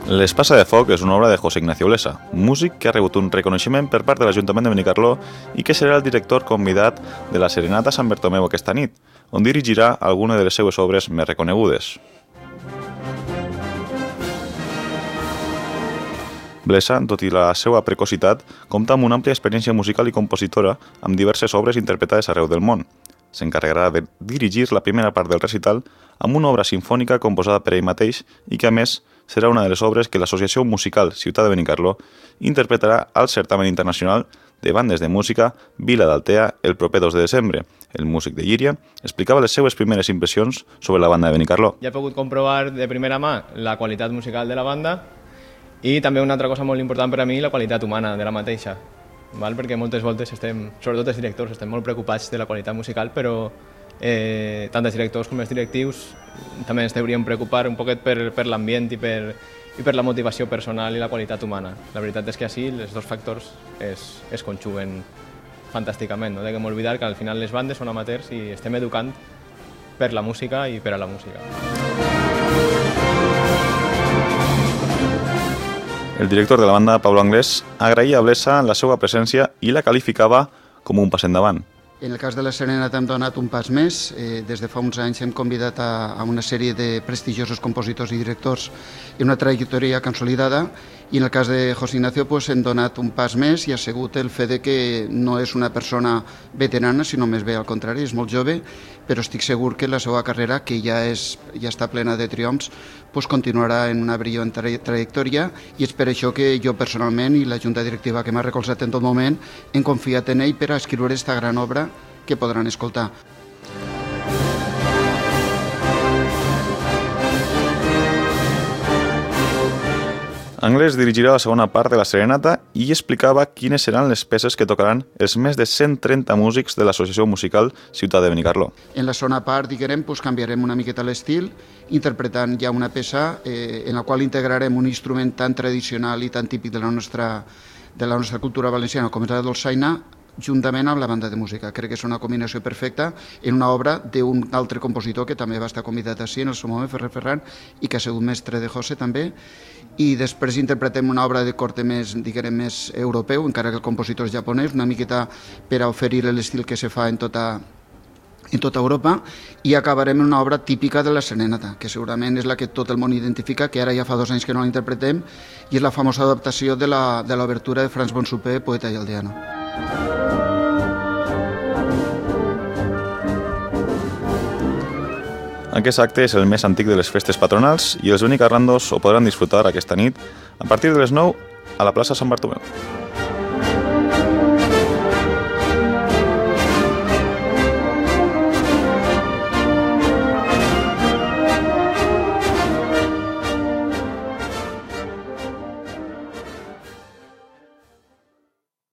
L'Espasa de Foc és una obra de José Ignacio Blesa, músic que ha rebut un reconeixement per part de l'Ajuntament de Benicarló i que serà el director convidat de la Serenata Sant Bartomeu aquesta nit, on dirigirà alguna de les seues obres més reconegudes. Blesa, tot i la seva precocitat, compta amb una àmplia experiència musical i compositora amb diverses obres interpretades arreu del món. S'encarregarà de dirigir la primera part del recital amb una obra sinfònica composada per ell mateix i que, a més, serà una de les obres que l'Associació Musical Ciutat de Benicarló interpretarà al certamen internacional de bandes de música Vila d'Altea el proper 2 de desembre. El músic de Llíria explicava les seues primeres impressions sobre la banda de Benicarló. Ja he pogut comprovar de primera mà la qualitat musical de la banda i també una altra cosa molt important per a mi, la qualitat humana de la mateixa. Perquè moltes voltes sobretot els directors, estem molt preocupats de la qualitat musical, però tant els directors com els directius també ens hauríem preocupar un poquet per l'ambient i per la motivació personal i la qualitat humana. La veritat és que així els dos factors es conjuguen fantàsticament. No hem d'oblidar que al final les bandes són amateurs i estem educant per la música i per a la música. El director de la banda, Pablo Anglès, agraïa a Blesa la seva presència i la qualificava com un pas endavant. En el cas de la Serenata hem donat un pas més. Des de fa uns anys hem convidat a una sèrie de prestigiosos compositors i directors i una trajectòria consolidada, i en el cas de José Ignacio hem donat un pas més i ha sigut el fet que no és una persona veterana, sinó més bé al contrari, és molt jove, però estic segur que la seva carrera, que ja està plena de triomfs, continuarà en una brillant trajectòria, i és per això que jo personalment i la junta directiva que m'ha recolzat en tot moment hem confiat en ell per a escriure aquesta gran obra que podran escoltar. Anglès dirigirà la segona part de la Serenata i explicava quines seran les peces que tocaran els més de 130 músics de l'Associació Musical Ciutat de Benicarló. En la segona part, canviarem una miqueta l'estil, interpretant ja una peça en la qual integrarem un instrument tan tradicional i tan típic de la nostra cultura valenciana com és la dolçaina, juntament amb la banda de música. Crec que és una combinació perfecta en una obra d'un altre compositor que també va estar convidat així en el seu moment, Ferrer Ferran, i que ha sigut mestre de José també. I després interpretem una obra de corte més europeu, encara que el compositor és japonès, una miqueta per a oferir l'estil que se fa en tota Europa, i acabarem en una obra típica de la Serenata, que segurament és la que tot el món identifica, que ara ja fa 2 anys que no la interpretem, i és la famosa adaptació de l'obertura de Franz Bonsuper, poeta i aldeano. Aquest acte és el més antic de les festes patronals i els benicarlandos ho podran disfrutar aquesta nit a partir de les 9 a la plaça Sant Bartomeu.